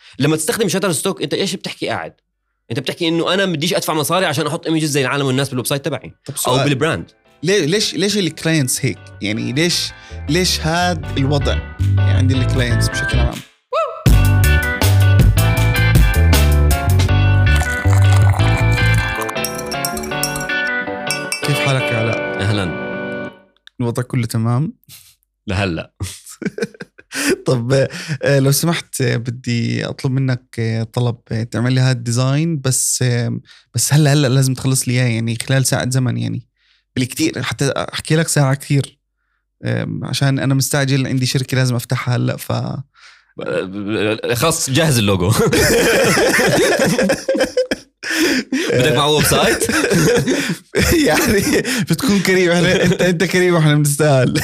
لما تستخدم شاتر ستوك انت ايش بتحكي؟ قاعد انت بتحكي انه انا بديش ادفع مصاري عشان احط ايمجز زي العالم والناس بالويب سايت تبعي او بالبراند. ليش الكلاينتس هيك يعني؟ ليش هذا الوضع يعني عند الكلاينتس بشكل عام؟ كيف حالك يا علاء؟ اهلا. الوضع كله تمام لهلا. طب لو سمحت بدي أطلب منك طلب تعمل لي هذا الديزاين بس هلا لازم تخلص لي إياه يعني خلال ساعة زمن يعني بالكتير، حتى أحكي لك ساعة كتير عشان أنا مستعجل، عندي شركة لازم أفتحها هلا خلاص جهز اللوجو. بدك معه ويب سايت؟ يعني بتكون كريم، انت كريم واحنا بنستاهل.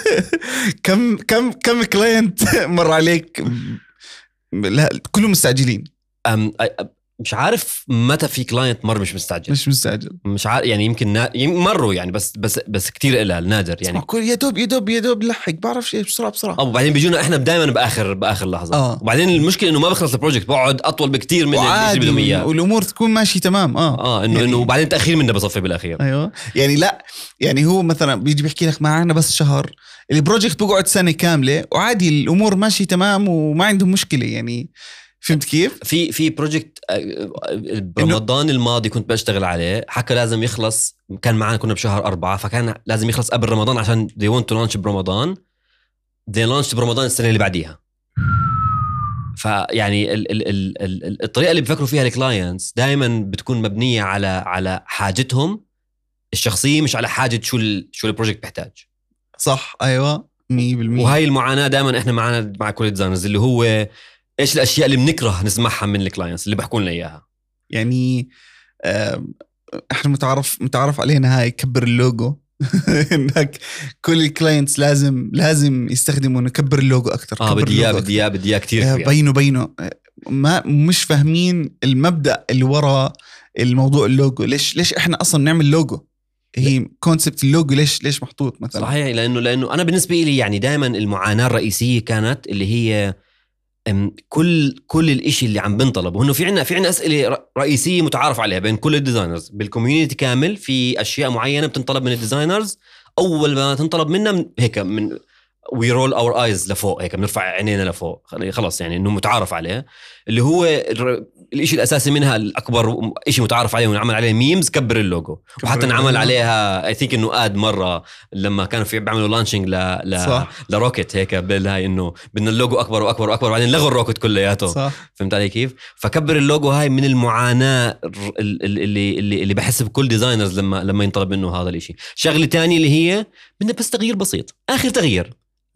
كم كلاينت مر عليك؟ لا كلهم مستعجلين. مش عارف متى في كلاينت مر مش مستعجل. مش عارف يعني يمكن مروا يعني بس كتير قلال نادر يعني. يا دوب لحق بعرف شيء بسرعة. وبعدين بيجونا احنا دائما باخر لحظة. وبعدين المشكلة انه ما بخلص البروجكت، بقعد اطول بكتير من اللي بدهم اياه، والامور تكون ماشي تمام. انه يعني وبعدين تأخير منه بصفي بالاخير. ايوه يعني لا يعني هو مثلا بيجي بيحكي لك معنا بس شهر، البروجكت بقعد سنة كاملة وعادي الامور ماشي تمام وما عندهم مشكلة يعني. فهمت كيف؟ في بروجكت برمضان الماضي كنت بشتغل عليه، حكى لازم يخلص، كان معنا كنا بشهر 4، فكان لازم يخلص قبل رمضان عشان they want to launch برمضان. they launched برمضان السنة اللي بعديها. فيعني الطريقة اللي بيفكروا فيها الكلاينتس دائما بتكون مبنية على حاجتهم الشخصية، مش على حاجة شو البروجكت بيحتاج. صح ايوه 100%. وهاي المعاناة دائما احنا معنا مع كل ديزاينرز، اللي هو ايش الاشياء اللي بنكره نسمعها من الكلاينتس اللي بيحكوا لنا اياها. يعني احنا متعرف علينا هاي كبر اللوجو. انك كل الكلاينتس لازم يستخدموا نكبر اللوجو اكثر. بدي كتير بينه ما مش فاهمين المبدأ اللي وراء الموضوع اللوجو. ليش احنا اصلا نعمل لوجو؟ هي كونسبت اللوجو ليش محطوط مثلا؟ صحيح، لانه انا بالنسبه لي يعني دائما المعاناه الرئيسيه كانت اللي هي كل الاشي اللي عم بنطلب، وانه في عنا اسئله رئيسيه متعارف عليها بين كل الديزاينرز بالكوميونتي كامل. في اشياء معينه بتنطلب من الديزاينرز، اول ما تنطلب منا هيك من we roll our eyes لفوق، هيك بنرفع عينينا لفوق خلاص، يعني انه متعارف عليه. اللي هو الاشي الاساسي منها، الاكبر اشي متعارف عليه ونعمل عليه ميمز، كبر اللوجو. وحتى نعمل عليها I think انه مره لما كانوا في بيعملوا لانشينج لروكت هيك بالهاي، انه بدنا اللوجو اكبر واكبر واكبر، وبعدين لغوا الروكت كلياته. فهمت علي كيف؟ فكبر اللوجو هاي من المعاناه اللي بحس بكل ديزاينرز لما ينطلب منه هذا الاشي. شغله تانية اللي هي بدنا بس تغيير بسيط، اخر تغيير.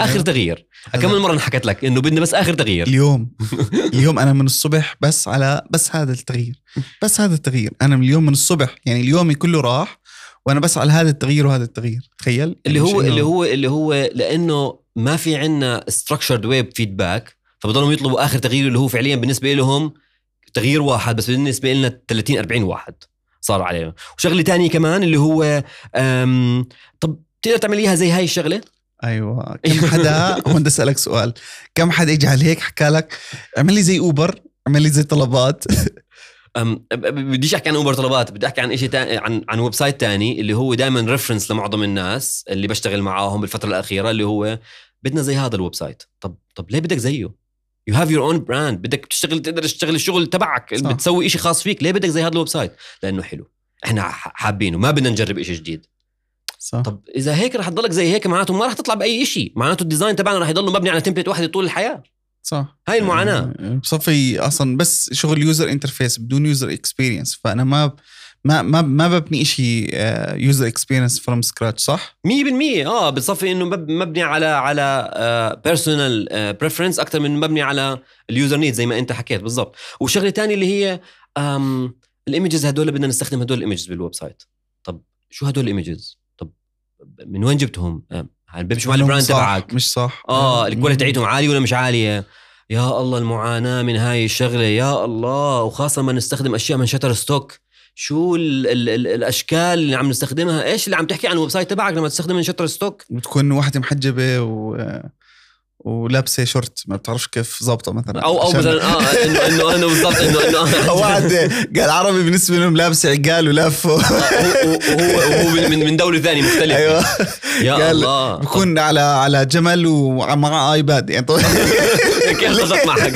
كم مرة حكيت لك إنه بدنا بس آخر تغيير. اليوم أنا من الصبح بس هذا التغيير. أنا من اليوم من الصبح يعني اليوم كله راح وأنا بس على هذا التغيير وهذا التغيير. تخيل اللي هو لأنه ما في عنا structured web feedback، فبضلهم يطلبوا آخر تغيير اللي هو فعليا بالنسبة لهم تغيير واحد، بس بالنسبة لنا 30-40 واحد صار عليهم. وشغلة تانية كمان اللي هو طب تقدر تعمليها زي هاي الشغلة؟ ايوه. كم حدا وانت اسالك سؤال، كم حدا اجى عليك حكى لك اعمل لي زي اوبر، اعمل لي زي طلبات؟ بديش احكي عن اوبر طلبات، بدي احكي عن شيء عن ويب سايت تاني اللي هو دائما ريفرنس لمعظم الناس اللي بشتغل معاهم بالفتره الاخيره، اللي هو بدنا زي هذا الويب سايت. طب ليه بدك زيه؟ you have your own brand، بدك تقدر تشتغل الشغل تبعك، بتسوي إشي خاص فيك، ليه بدك زي هذا الويب سايت؟ لانه حلو، احنا حابينه، ما بدنا نجرب إشي جديد. صح. طب إذا هيك رح تضلك زي هيك، معناته ما رح تطلع بأي إشي، معناته الديزاين تبعنا رح يضل مبني على تمبلت واحدة طول الحياة. صح. هاي المعاناة. بصفي أصلا بس شغل يوزر انترفيس بدون يوزر اكسبيرينس، فأنا ما ببني إشي يوزر اكسبيرينس فروم سكراتش. صح 100%. بصفي إنه مبني على personal preference أكتر من مبني على اليوزر نيد زي ما أنت حكيت بالضبط. وشغلة تانية اللي هي الإيميجز، هدول بدنا نستخدم هدول الإيميجز بالويب سايت. طب شو هدول الإيميجز؟ من وين جبتهم؟ بيمشوا مع البراند تبعك؟ مش صح. الكواليتي تاعتهم عالية ولا مش عالية؟ يا الله المعاناة من هاي الشغلة، يا الله. وخاصة ما نستخدم أشياء من شاتر ستوك، شو الأشكال اللي عم نستخدمها؟ إيش اللي عم تحكي عن الويب سايت تبعك لما تستخدم من شاتر ستوك؟ بتكون واحدة محجبة ولابسه شورت ما بتعرفش كيف ظابطه مثلا، او مثلا انه انا بالضبط انه واحد قال عربي بالنسبه لهم لابس عقال ولافه وهو من دوله ثانيه مختلفه. ايوه يا الله بكون على جمل ومع ايباد يعني. كيف صرت معك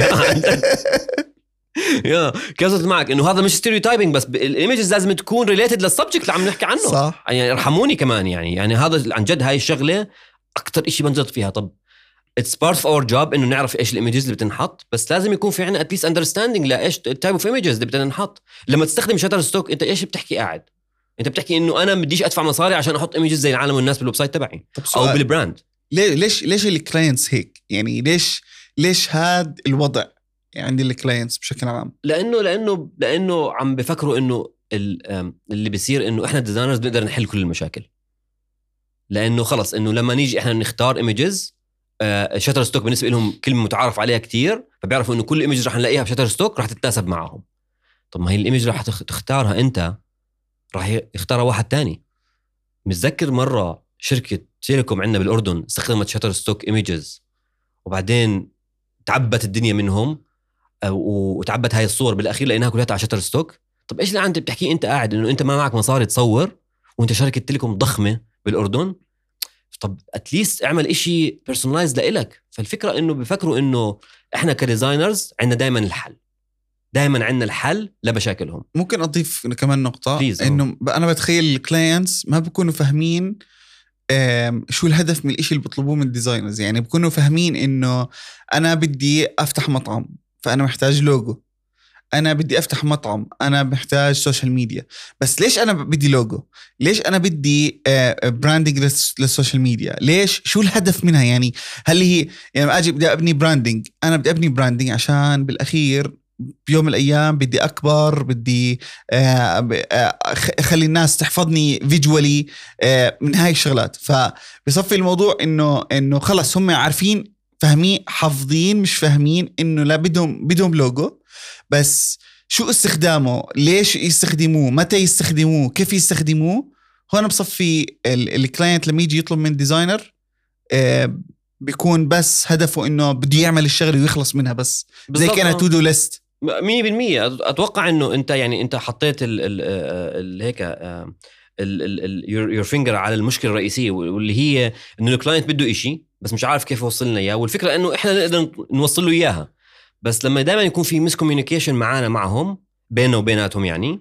يا كيف صرت معك انه هذا مش ستيريوتايبنج، بس الايمجز لازم تكون ريليتد للسبجكت اللي عم نحكي عنه. صح. يعني ارحموني كمان يعني هذا عن جد هاي الشغله اكثر إشي بنجد فيها. طب it's part of our job انه نعرف ايش الايمجز اللي بتنحط، بس لازم يكون في عنا at least understanding لايش التايب اوف ايمجز اللي بدنا نحط. لما تستخدم شاتر ستوك انت ايش بتحكي؟ قاعد انت بتحكي انه انا بديش ادفع مصاري عشان احط ايمجز زي العالم والناس بالويب سايت تبعي او بالبراند. ليش الكلاينتس هيك يعني؟ ليش هاد الوضع عند الكلاينتس بشكل عام؟ لانه عم بفكروا انه اللي بيصير انه احنا ديزاينرز بنقدر نحل كل المشاكل، لانه خلص انه لما نيجي احنا نختار ايمجز شاتر ستوك بالنسبه لهم كلمه متعارف عليها كتير، فبيعرفوا انه كل ايمج رح نلاقيها بشاتر ستوك رح تتناسب معهم. طب ما هي الايمج رح تختارها انت رح يختارها واحد تاني. متذكر مره شركه تيليكوم عندنا بالاردن استخدمت شاتر ستوك ايمجز وبعدين تعبت الدنيا منهم وتعبت هاي الصور بالاخير لانها كلها على شاتر ستوك. طب ايش اللي انت بتحكي؟ انت قاعد انه انت ما معك مصاري تصور وانت شركه تيليكوم ضخمه بالاردن، طب اتليست اعمل اشي بيرسونلايز لإلك. فالفكرة انه بفكروا انه احنا كديزاينرز عندنا دايما الحل، دايما عندنا الحل لمشاكلهم. ممكن اضيف كمان نقطة انه انا بتخيل الكلاينتس ما بيكونوا فاهمين شو الهدف من الاشي اللي بيطلبوه من الديزاينرز. يعني بيكونوا فاهمين انه انا بدي افتح مطعم فانا محتاج لوجو، أنا بدي أفتح مطعم أنا محتاج سوشيال ميديا. بس ليش أنا بدي لوجو؟ ليش أنا بدي براندنج للسوشيال ميديا؟ ليش؟ شو الهدف منها؟ يعني هل هي يعني أجي بدي أبني براندنج، أنا بدي أبني براندنج عشان بالأخير بيوم من الأيام بدي أكبر، بدي أخلي الناس تحفظني فيجوالي من هاي الشغلات. فبصفي الموضوع إنه خلص هم عارفين فاهمين حافظين مش فاهمين إنه لا بدهم لوجو، بس شو استخدامه، ليش يستخدموه، متى يستخدموه، كيف يستخدموه. هون بصفي الكلاينت لما يجي يطلب من ديزاينر بيكون بس هدفه انه بده يعمل الشغله ويخلص منها بس زي كأنها تو دو ليست 100%. اتوقع انه انت يعني انت حطيت هيك يور فينجر على المشكله الرئيسيه، واللي هي انه الكلاينت بده إشي بس مش عارف كيف يوصلنا اياه، والفكره انه احنا نقدر نوصل له اياها. بس لما دائما يكون في مس كوميونيكيشن معهم بيننا وبيناتهم، يعني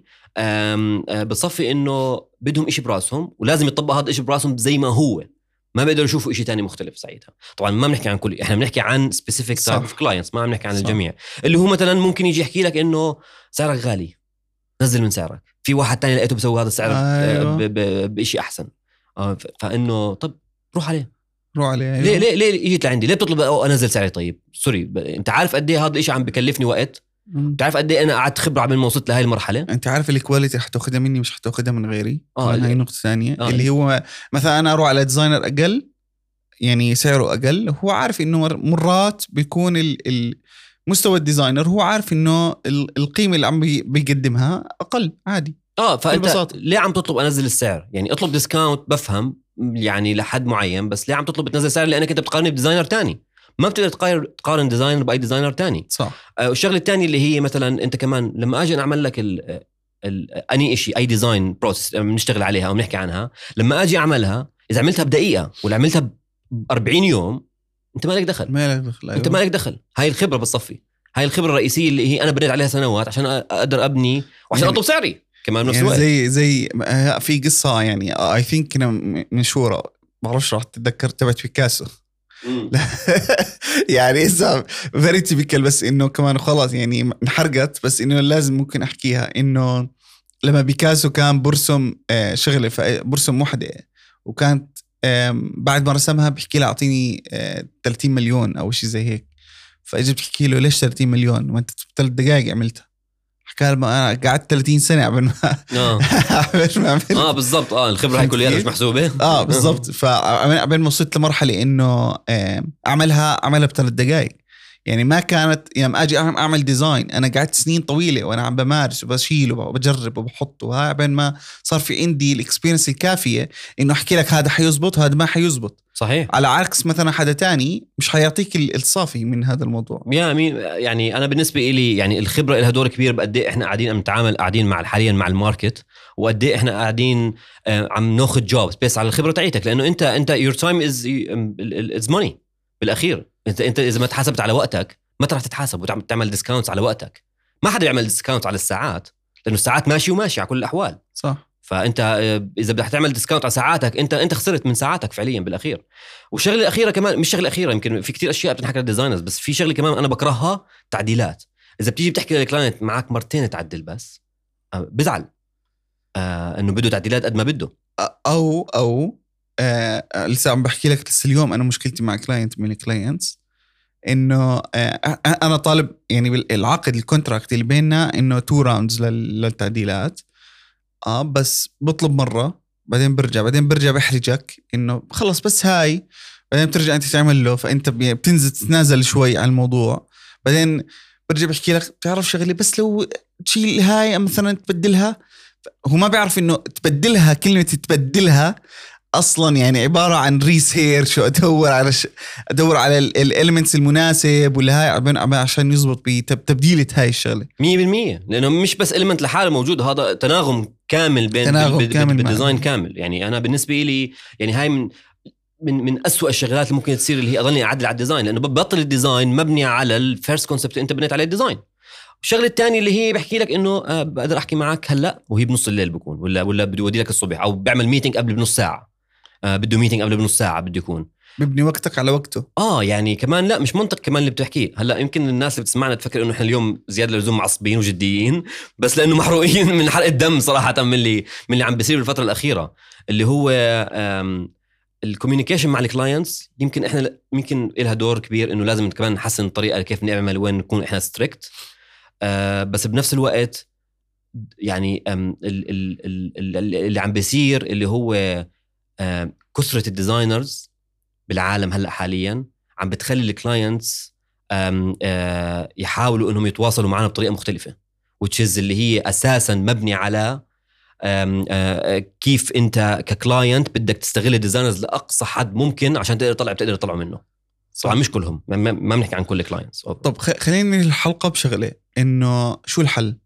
بتصفي انه بدهم إشي براسهم ولازم يطبق هذا الإشي براسهم زي ما هو، ما بيقدروا يشوفوا إشي تاني مختلف ساعتها. طبعا ما بنحكي عن كل، احنا بنحكي عن specific type of clients، ما بنحكي عن الجميع. اللي هو مثلا ممكن يجي يحكي لك انه سعرك غالي نزل من سعرك، في واحد تاني لقيته بسوي هذا السعر بإشي احسن، فانه طب روح عليه. أيوة. ليه اجيت لعندي؟ ليه بتطلب انزل سعري؟ طيب سوري، انت عارف قد ايه هذا الشيء عم بكلفني وقت؟ تعرف قد ايه انا قعدت خبره قبل ما وصلت لهي المرحله؟ انت عارف الكواليتي رح تاخذها مني مش حتاخذها من غيري. هاي نقطه ثانيه اللي هو مثلا انا اروح على ديزاينر اقل يعني سعره اقل، هو عارف انه مرات بيكون مستوى الديزاينر هو عارف انه القيمه اللي عم بيقدمها اقل عادي. فانت ليه عم تطلب انزل السعر؟ يعني اطلب ديسكاونت بفهم يعني لحد معين، بس ليه عم تطلب تنزل سعر؟ لانك انت بتقارن بديزاينر تاني، ما بتقدر تقارن ديزاينر باي ديزاينر تاني. صح. والشغله الثانيه اللي هي مثلا انت كمان لما اجي اعمل لك اني شيء اي ديزاين بروسيس بنشتغل عليها او بنحكي عنها، لما اجي اعملها اذا عملتها بدقيقه ولا عملتها ب40 يوم انت ما لك دخل. أيوة. انت ما لك دخل. هاي الخبره بالصفي، هاي الخبره الرئيسيه اللي هي انا بنيت عليها سنوات عشان اقدر ابني وعشان اطلب سعري كمان نفس الوقت. يعني زي في قصه يعني اي ثينك انا مشهوره، بعرفش راح تتذكر تبعت بيكاسو. يعني إذا very typical، بس إنه كمان خلاص يعني انحرقت، بس إنه لازم ممكن أحكيها. إنه لما بيكاسو كان برسم شغلة برسم وحدة، وكانت بعد ما رسمها بحكي له أعطيني 30 مليون أو شيء زي هيك. فإجي بحكي له ليش 30 مليون وأنت 3 دقائق عملتها؟ حكى له أنا قعدت 30 سنة قبل ما بالضبط. الخبرة هاي كلها مش محسوبة. بالضبط. فقبل ما وصلت لمرحلة إنه أعملها ب3 دقائق. يعني ما كانت يوم اجي اعمل ديزاين انا قعدت سنين طويله وانا عم بمارس وبشيل وبجرب وبحط وهاي بين ما صار في عندي الاكسبيرينس الكافيه انه احكي لك هذا حيزبط هذا ما حيزبط. صحيح. على عكس مثلا حدا تاني مش حيعطيك الصافي من هذا الموضوع. يعني انا بالنسبه لي يعني الخبره لها دور كبير بقد ايه احنا قاعدين مع حاليا مع الماركت، وقد ايه احنا قاعدين عم ناخذ جوبز بس على الخبره تاعتك، لانه انت your time is money بالاخير. انت اذا ما تحاسبت على وقتك ما راح تتحاسب وتعمل ديسكاونت على وقتك. ما حدا يعمل ديسكاونت على الساعات لانه الساعات ماشي وماشي على كل الاحوال. صح. فانت اذا بدك تعمل ديسكاونت على ساعاتك انت خسرت من ساعاتك فعليا بالاخير. والشغله الاخيره كمان، مش شغله اخيره، يمكن في كتير اشياء بتنحكى للديزاينرز، بس في شغله كمان انا بكرهها، تعديلات. اذا بتيجي بتحكي للكلاينت معك مرتين تعدل بس بزعل انه بده تعديلات قد ما بده. او لسه عم بحكي لك لسه اليوم انا مشكلتي مع كلاينت من الكلاينتس انه انا طالب يعني العقد الكونتراكت اللي بيننا انه 2 راوندز للتعديلات. بس بطلب مرة بعدين برجع بحرجك انه خلص بس هاي، بعدين بترجع انت تعمل له، فانت بتنزل تتنازل شوي على الموضوع. بعدين برجع بحكي لك بتعرف شغلي بس لو تشيل هاي مثلا تبدلها. هو ما بيعرف انه تبدلها، كلمة تبدلها اصلا يعني عباره عن ريسيرش ادور على الاليمنتس المناسب ولا هاي عشان يزبط بتبديله هاي الشغله 100%. لانه مش بس اليمنت لحاله موجود، هذا تناغم كامل بين بالديزاين كامل. يعني انا بالنسبه لي يعني هاي من أسوأ الشغلات اللي ممكن تصير، اللي هي اضلني اعدل على الديزاين، لانه ببطل الديزاين مبني على الفيرست كونسبت انت بنيت عليه الديزاين. الشغله الثانيه اللي هي بحكي لك انه بقدر احكي معك هلا وهي بنص الليل بكون، ولا بدي اودي لك الصبح، او بعمل ميتنج قبل بنص ساعه، بده ميتنج قبل بنص ساعه بده يكون ببني وقتك على وقته. يعني كمان لا مش منطق كمان اللي بتحكيه. هلا يمكن الناس اللي بتسمعنا تفكر انه احنا اليوم زياده للزوم معصبين وجديين، بس لانه محروقين من حرق الدم صراحه من اللي عم بيصير بالفتره الاخيره، اللي هو الكوميونيكيشن مع الكلاينتس. يمكن احنا لها دور كبير انه لازم كمان نحسن الطريقه كيف نعمل، وين نكون احنا ستريكت، بس بنفس الوقت يعني اللي عم بيصير اللي هو كثرة الديزاينرز بالعالم هلأ حاليا عم بتخلي الكلاينتس يحاولوا انهم يتواصلوا معنا بطريقة مختلفة، وتشيز اللي هي اساسا مبني على كيف انت ككلاينت بدك تستغل الديزاينرز لاقصى حد ممكن عشان تقدر تطلع منه. طبعا مش كلهم، ما بنحكي عن كل كلاينتس. طب خليني الحلقة بشغلة، انه شو الحل؟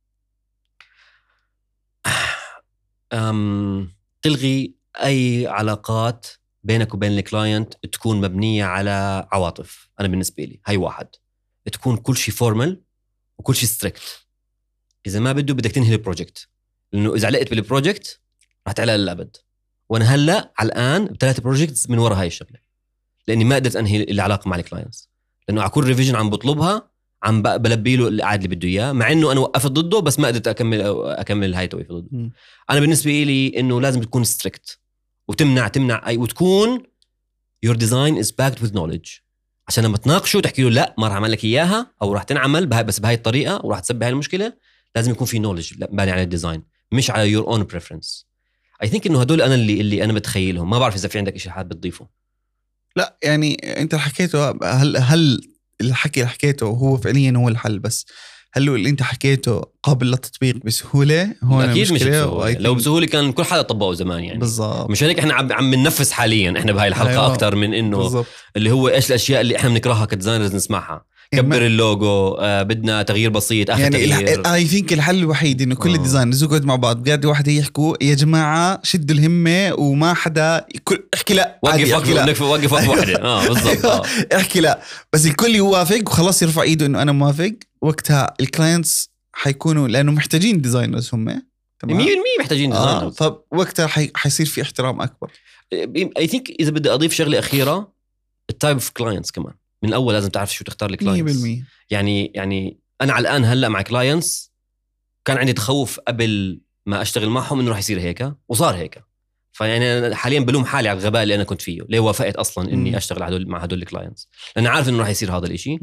تلغي اي علاقات بينك وبين الكلاينت تكون مبنية على عواطف. انا بالنسبة لي هاي واحد، تكون كل شيء فورمال وكل شيء ستريكت. اذا ما بدك تنهي البروجكت، لانه اذا علقت بالبروجكت راح تعلق للابد. وانا هلا على الان ب3 بروجكتس من وراء هاي الشغله، لاني ما قدرت انهي العلاقه مع الكلاينتس، لانه على كل ريفيجن عم بطلبها عم بلبي له القعد اللي بده اياه، مع انه انا وقفت ضده بس ما قدرت اكمل هاي توقيف ضده. انا بالنسبه لي انه لازم تكون ستريكت وتمنع اي، وتكون your design is backed with knowledge، عشان لما تناقشه تحكي له لا ما راح اعمل لك اياها، او راح تنعمل بس بهاي الطريقه وراح تسبب هاي المشكله. لازم يكون في knowledge باني على الديزاين، مش على your own preference. I think انه هدول انا اللي انا بتخيلهم. ما بعرف اذا في عندك شيء حاب بتضيفه. لا يعني انت حكيته، هل الحكي اللي حكيته هو فعليا هو الحل، بس هل اللي انت حكيته قابل للتطبيق بسهوله؟ هون اكيد مش بسهولة. لو بسهوله كان كل حدا طبقه زمان يعني. بالضبط. مش هيك احنا عم بننفس حاليا احنا بهاي الحلقه. أيوة. اكثر من انه بالزبط. اللي هو ايش الاشياء اللي احنا بنكرهها كديزاينرز نسمعها، كبر اللوجو، بدنا تغيير بسيط، اخر يعني تغيير. اي ثينك الحل الوحيد انه كل الديزاينرز يقعدوا مع بعض قاعد واحده يحكوا يا جماعه شدوا الهمه، وما حدا احكي لا، وقف واحده. بالضبط. احكي لا، بس الكل يوافق وخلاص يرفع ايده انه انا موافق. وقتها الكلاينتس حيكونوا، لانه محتاجين ديزاينرز هم 100% محتاجين ديزاينرز. فوقتها حيصير في احترام اكبر. اي ثينك اذا بدي اضيف شغله اخيره، التايب اوف كلاينتس كمان من الاول لازم تعرف شو تختار الكلاينتس. 100%. يعني انا على الان هلا مع كلاينتس كان عندي تخوف قبل ما اشتغل معهم انه راح يصير هيك، وصار هيك. فيعني أنا حاليا بلوم حالي على الغباء اللي انا كنت فيه، ليه وافقت اصلا اني اشتغل مع هدول الكلاينتس، لان عارف انه راح يصير هذا الاشي.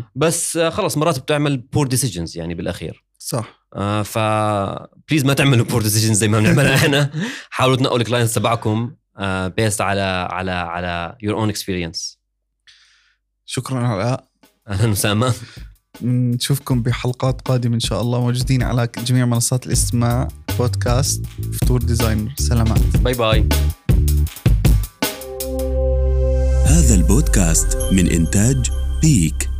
بس خلص مرات بتعمل بور ديسيجنز يعني بالاخير. صح. فبليز ما تعملوا بور ديسيجنز زي ما بنعملها احنا. حاولوا تنقوا الكلاينتس تبعكم بيست على your own experience. شكرا علاء. أهلا وسهلا. نشوفكم بحلقات قادمة إن شاء الله، موجودين على جميع منصات الاستماع. بودكاست فطور ديزاينر. سلامات. باي باي. هذا البودكاست من إنتاج بيك.